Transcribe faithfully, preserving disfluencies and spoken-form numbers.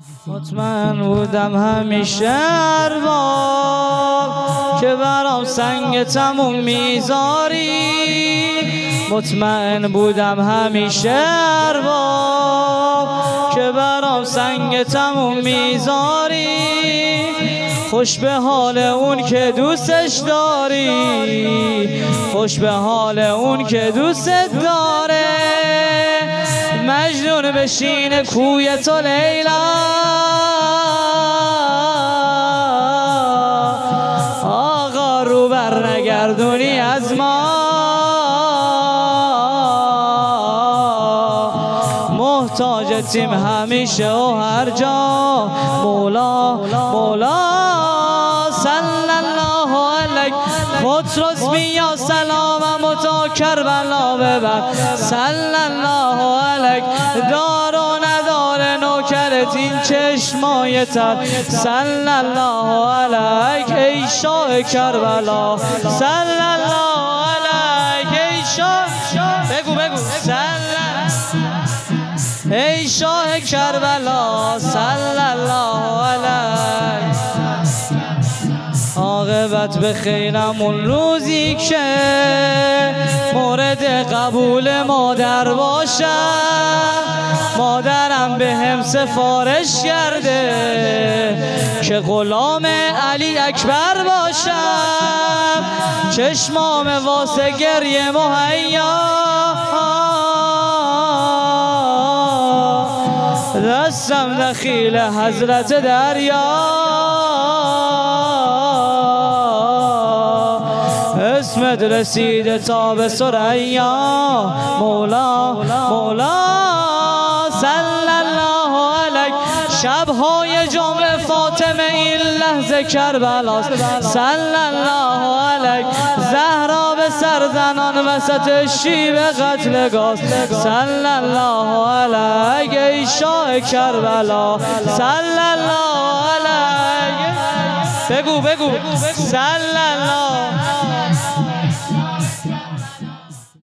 مطمئن بودم همیشه ارباب که برام سنگ تموم میذاری. مطمئن بودم همیشه ارباب که برام سنگ تموم میذاری. خوش به حال اون که دوستش داری، خوش به حال اون که دوستت داره. مجنون بشین کوی تو لیلا، آقا رو بر نگردونی از ما. محتاج تیم همیشه و هر جا. مولا مولا صلی الله علیک. پتروس بیا سلامم و تا کربلا ببر. صلی الله علیک. دار و نداره نوکرت این چشمای تر. صلی الله علیک ای شاه کربلا. صلی الله علیک ای شاه. بگو بگو ای شاه کربلا. صلی الله علیک. عاقبت به خیرم اون روزی که مورد قبول مادر باشم. مادرم به هم سفارش کرده که غلام علی اکبر باشم. چشمام واسه گریه مهیا، دستم دخیل حضرت دریا. اسمت رسیده تا به ثریا. مولا مولا صلی الله علیک. شبهای جمعه فاطمه این لحظه کربلاست. صلی الله علیک. زهرا به سرزنان وسط شیب قتلگاه. صلی الله علیک ای شاه کربلا. صلی الله علیک. بگو بگو صلی الله